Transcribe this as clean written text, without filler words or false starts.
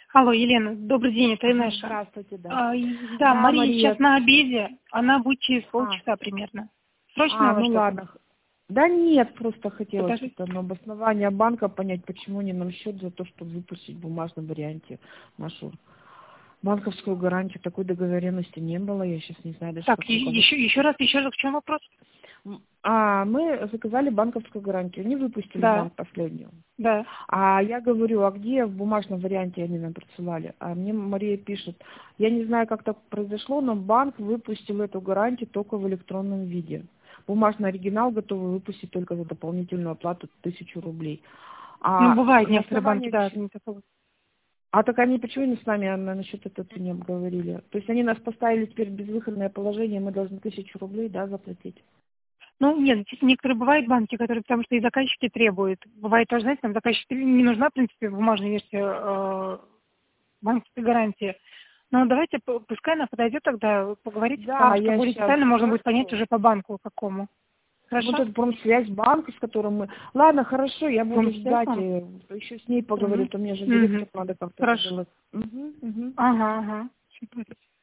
Алло, Елена, добрый день, это Инесса. Здравствуйте, да. Да, Мария сейчас на обеде, она будет через полчаса примерно. Срочно ну что-то? ладно. Да нет, просто хотела Подожди. что-то обоснование банка понять, почему не нам счет за то, чтобы выпустить в бумажном варианте нашу банковскую гарантию. Такой договоренности не было, я сейчас не знаю даже Так, как еще раз, в чем вопрос? Мы заказали банковскую гарантию, не выпустили Да, банк последнюю. да. А я говорю, а где в бумажном варианте они нам присылали? А мне Мария пишет, я не знаю, как так произошло, но банк выпустил эту гарантию только в электронном виде. Бумажный оригинал готовы выпустить только за дополнительную оплату 1000 рублей. Ну, А бывает, на некоторые банки, основании да, не такого. А так они почему не с нами насчет этого не обговорили? То есть они нас поставили теперь в безвыходное положение, мы должны 1000 рублей, да, заплатить? Ну, нет, некоторые бывают банки, которые, потому что и заказчики требуют. Бывает тоже, знаете, там заказчику не нужна, в принципе, бумажная версия банковской гарантии. Но давайте, пускай она подойдет тогда, поговорите, Да, потому что я более сейчас. детально можно будет понять Хорошо. уже по банку какому. Вот Хорошо? этот промсвязь банка, с которым мы... Ладно, хорошо, я буду Промсвязь ждать, банк? еще с ней поговорю, Угу. то мне же Угу. директор надо как-то это Хорошо. делать. Угу. Ага, ага.